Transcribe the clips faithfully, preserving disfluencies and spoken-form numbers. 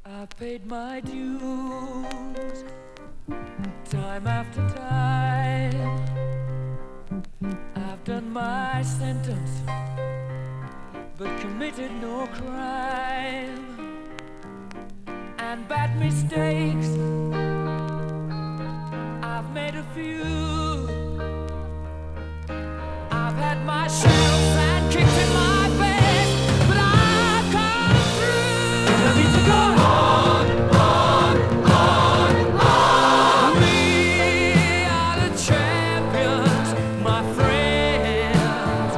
I paid my dues time after time. I've done my sentence but committed no crime. And bad mistakes, I've made a few. I've had my share of sand kicked in my face, but I've come through. I need to go on, on, on, on. We are the champions, my friends,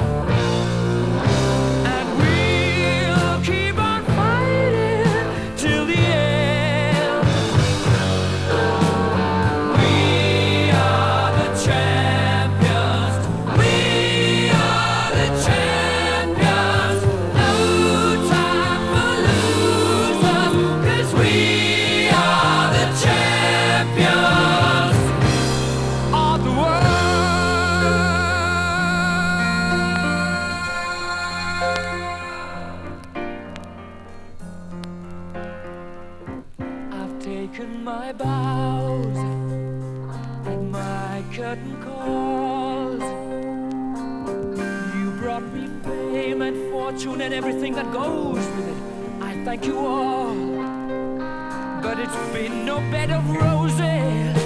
and we'll keep on fighting till the end. We are the champions. We are the champions. No time for losers, 'cause we are the champions of the world. I've taken my bows and my curtain calls. You brought me fame and fortune and everything that goes with it. I thank you all, but it's been no bed of roses.